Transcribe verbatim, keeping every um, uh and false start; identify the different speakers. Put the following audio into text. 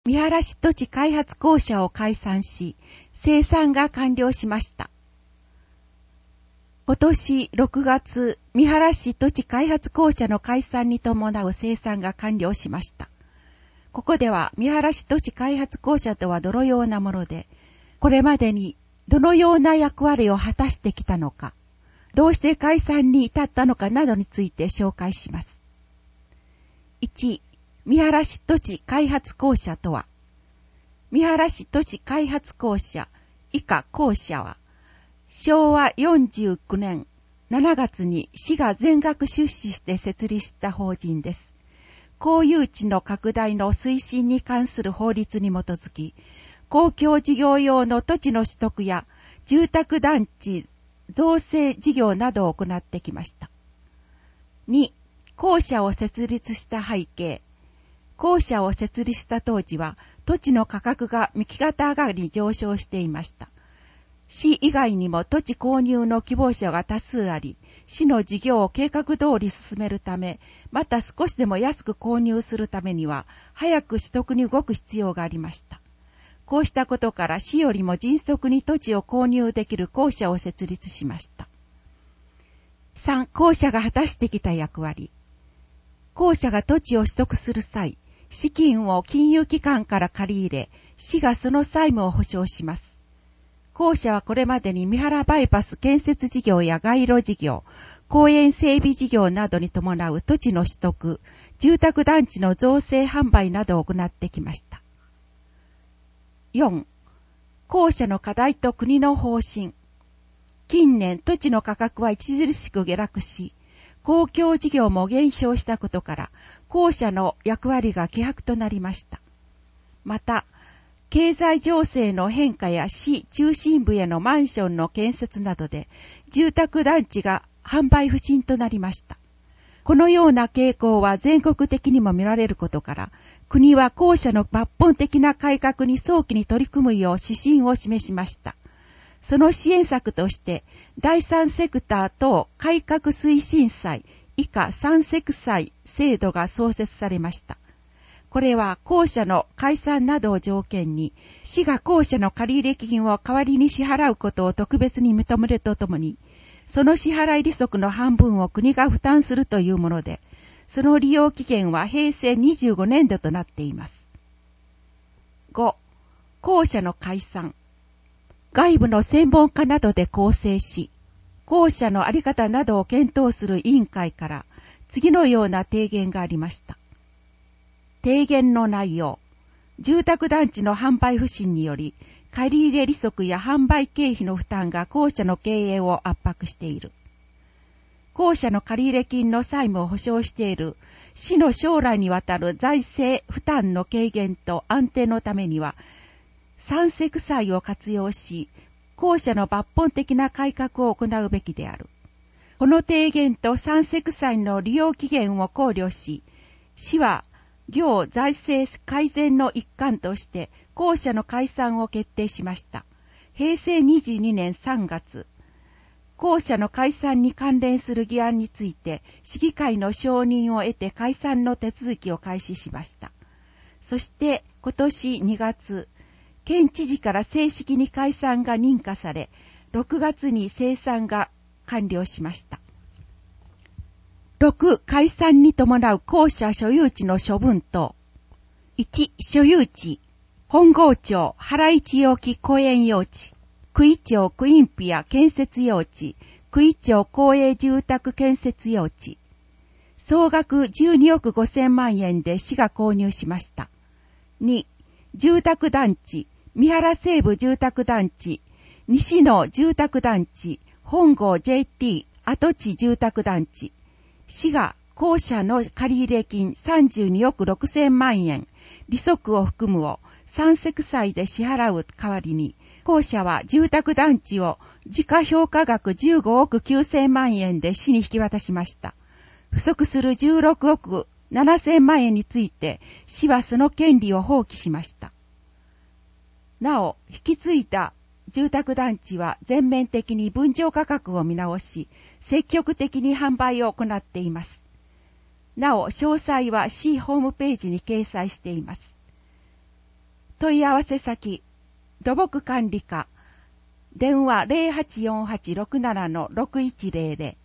Speaker 1: 三原市土地開発公社を解散し、清算が完了しました。今年ろくがつ、三原市土地開発公社の解散に伴う清算が完了しました。ここでは三原市土地開発公社とはどのようなもので、これまでにどのような役割を果たしてきたのか、どうして解散に至ったのかなどについて紹介します。いち、三原市土地開発公社とは、三原市土地開発公社以下公社は、しょうわよんじゅうきゅうねんしちがつに市が全額出資して設立した法人です。公有地の拡大の推進に関する法律に基づき、公共事業用の土地の取得や住宅団地造成事業などを行ってきました。に、公社を設立した背景。公社を設立した当時は、土地の価格が右肩上がりに上昇していました。市以外にも土地購入の希望者が多数あり、市の事業を計画通り進めるため、また少しでも安く購入するためには、早く取得に動く必要がありました。こうしたことから市よりも迅速に土地を購入できる公社を設立しました。さん、公社が果たしてきた役割。公社が土地を取得する際、資金を金融機関から借り入れ、市がその債務を保証します。公社はこれまでに三原バイパス建設事業や街路事業、公園整備事業などに伴う土地の取得、住宅団地の造成販売などを行ってきました。よん、公社の課題と国の方針。近年土地の価格は著しく下落し、公共事業も減少したことから、公社の役割が希薄となりました。また、経済情勢の変化や市中心部へのマンションの建設などで、住宅団地が販売不振となりました。このような傾向は全国的にも見られることから、国は公社の抜本的な改革に早期に取り組むよう指針を示しました。その支援策として、第三セクター等改革推進祭以下三セク祭制度が創設されました。これは公社の解散などを条件に、市が公社の借入金を代わりに支払うことを特別に認めるとともに、その支払い利息の半分を国が負担するというもので、その利用期限はへいせいにじゅうごねんどとなっています。ご、公社の解散。外部の専門家などで構成し、公社の在り方などを検討する委員会から次のような提言がありました。提言の内容。住宅団地の販売不振により、借入利息や販売経費の負担が公社の経営を圧迫している。公社の借入金の債務を保証している市の将来にわたる財政負担の軽減と安定のためには、三セク債を活用し、公社の抜本的な改革を行うべきである。この提言と三セク債の利用期限を考慮し、市は行財政改善の一環として公社の解散を決定しました。へいせいにじゅうにねんさんがつ、公社の解散に関連する議案について市議会の承認を得て解散の手続きを開始しました。そして今年にがつ、県知事から正式に解散が認可され、ろくがつに清算が完了しました。ろく、解散に伴う公社所有地の処分等。いち、所有地。本郷町原市沖公園用地。九井町クインピア建設用地。九井町公営住宅建設用地。総額じゅうにおくごせんまんえんで市が購入しました。に、住宅団地。三原西部住宅団地。西野住宅団地。本郷 ジェイティー 跡地住宅団地。市が公社の借入金さんじゅうにおくろくせんまんえん、利息を含むを三セク債で支払う代わりに、公社は住宅団地を時価評価額じゅうごおくきゅうせんまんえんで市に引き渡しました。不足するじゅうろくおくななせんまんえんについて、市はその権利を放棄しました。なお、引き継いだ住宅団地は全面的に分譲価格を見直し、積極的に販売を行っています。なお、詳細は市ホームページに掲載しています。 問い合わせ先、土木管理課、電話 ゼロはちよんはちろくななのろくいちゼロゼロ、